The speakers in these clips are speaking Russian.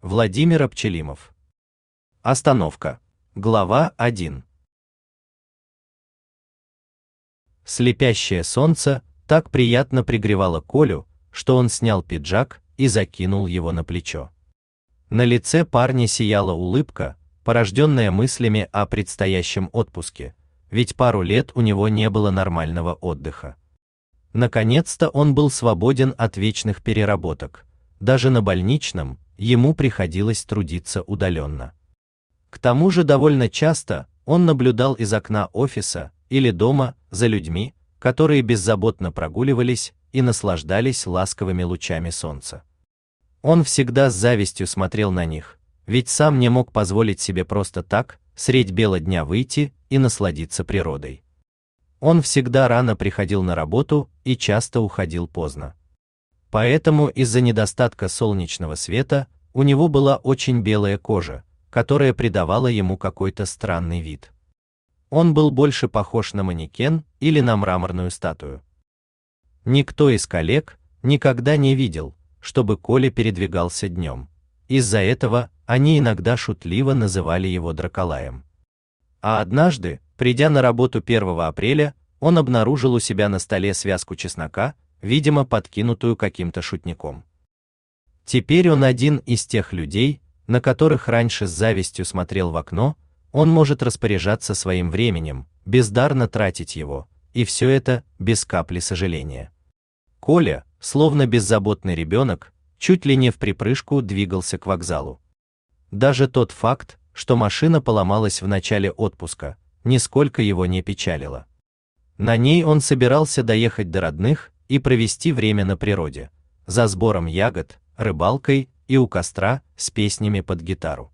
Владимир Обчелимов. Остановка. Глава 1. Слепящее солнце так приятно пригревало Колю, что он снял пиджак и закинул его на плечо. На лице парня сияла улыбка, порожденная мыслями о предстоящем отпуске, ведь пару лет у него не было нормального отдыха. Наконец-то он был свободен от вечных переработок. Даже на больничном ему приходилось трудиться удаленно. К тому же довольно часто он наблюдал из окна офиса или дома за людьми, которые беззаботно прогуливались и наслаждались ласковыми лучами солнца. Он всегда с завистью смотрел на них, ведь сам не мог позволить себе просто так средь бела дня выйти и насладиться природой. Он всегда рано приходил на работу и часто уходил поздно. Поэтому из-за недостатка солнечного света у него была очень белая кожа, которая придавала ему какой-то странный вид. Он был больше похож на манекен или на мраморную статую. Никто из коллег никогда не видел, чтобы Коля передвигался днем. Из-за этого они иногда шутливо называли его драколаем. А однажды, придя на работу 1 апреля, он обнаружил у себя на столе связку чеснока, видимо, подкинутую каким-то шутником. Теперь он один из тех людей, на которых раньше с завистью смотрел в окно. Он может распоряжаться своим временем, бездарно тратить его, и все это без капли сожаления. Коля, словно беззаботный ребенок, чуть ли не вприпрыжку двигался к вокзалу. Даже тот факт, что машина поломалась в начале отпуска, нисколько его не печалило. На ней он собирался доехать до родных и провести время на природе, за сбором ягод, рыбалкой и у костра с песнями под гитару.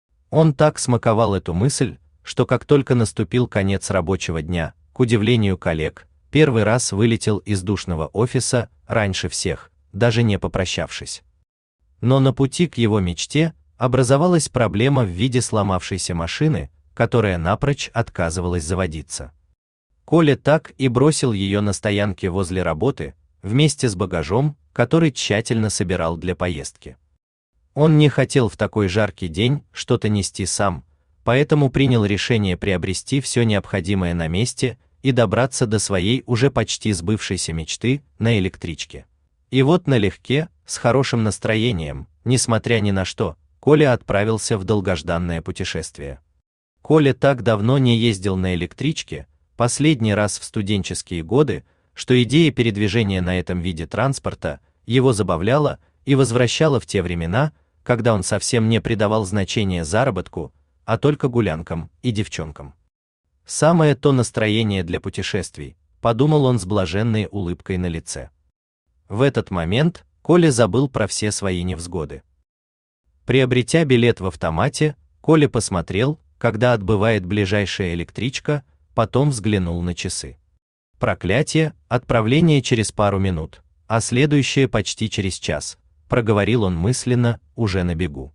Он так смаковал эту мысль, что как только наступил конец рабочего дня, к удивлению коллег, первый раз вылетел из душного офиса раньше всех, даже не попрощавшись. Но на пути к его мечте образовалась проблема в виде сломавшейся машины, которая напрочь отказывалась заводиться. Коля так и бросил ее на стоянке возле работы, вместе с багажом, который тщательно собирал для поездки. Он не хотел в такой жаркий день что-то нести сам, поэтому принял решение приобрести все необходимое на месте и добраться до своей уже почти сбывшейся мечты на электричке. И вот налегке, с хорошим настроением, несмотря ни на что, Коля отправился в долгожданное путешествие. Коля так давно не ездил на электричке, последний раз в студенческие годы, что идея передвижения на этом виде транспорта его забавляла и возвращала в те времена, когда он совсем не придавал значения заработку, а только гулянкам и девчонкам. Самое то настроение для путешествий, подумал он с блаженной улыбкой на лице. В этот момент Коля забыл про все свои невзгоды. Приобретя билет в автомате, Коля посмотрел, когда отбывает ближайшая электричка, потом взглянул на часы. Проклятие, отправление через пару минут, а следующее почти через час, проговорил он мысленно, уже на бегу.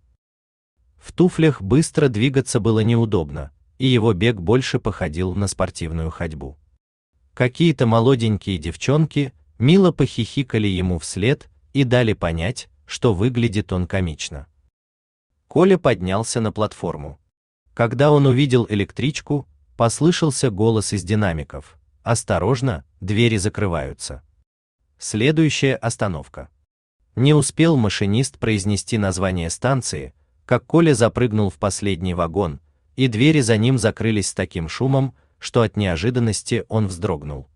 В туфлях быстро двигаться было неудобно, и его бег больше походил на спортивную ходьбу. Какие-то молоденькие девчонки мило похихикали ему вслед и дали понять, что выглядит он комично. Коля поднялся на платформу. Когда он увидел электричку, послышался голос из динамиков: «Осторожно, двери закрываются. Следующая остановка». Не успел машинист произнести название станции, как Коля запрыгнул в последний вагон, и двери за ним закрылись с таким шумом, что от неожиданности он вздрогнул.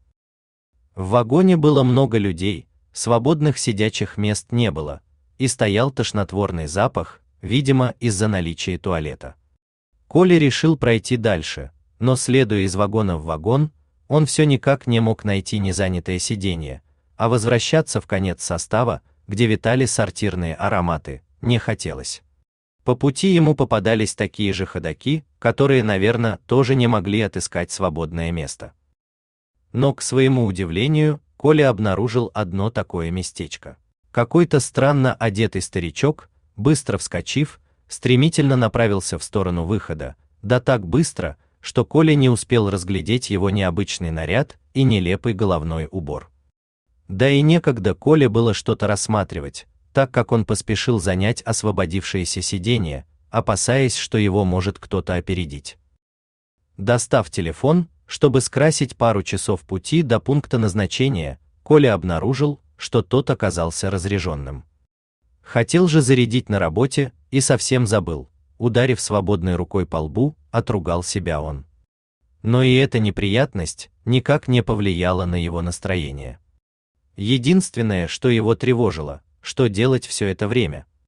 В вагоне было много людей, свободных сидячих мест не было, и стоял тошнотворный запах, видимо, из-за наличия туалета. Коля решил пройти дальше, но, следуя из вагона в вагон, он все никак не мог найти незанятое сиденье, а возвращаться в конец состава, где витали сортирные ароматы, не хотелось. По пути ему попадались такие же ходаки, которые, наверное, тоже не могли отыскать свободное место. Но, к своему удивлению, Коля обнаружил одно такое местечко. Какой-то странно одетый старичок, быстро вскочив, стремительно направился в сторону выхода, да так быстро, что Коля не успел разглядеть его необычный наряд и нелепый головной убор. Да и некогда Коле было что-то рассматривать, так как он поспешил занять освободившееся сиденье, опасаясь, что его может кто-то опередить. Достав телефон, чтобы скрасить пару часов пути до пункта назначения, Коля обнаружил, что тот оказался разряженным. Хотел же зарядить на работе и совсем забыл. Ударив свободной рукой по лбу, отругал себя он. Но и эта неприятность никак не повлияла на его настроение. Единственное, что его тревожило, что делать все это время.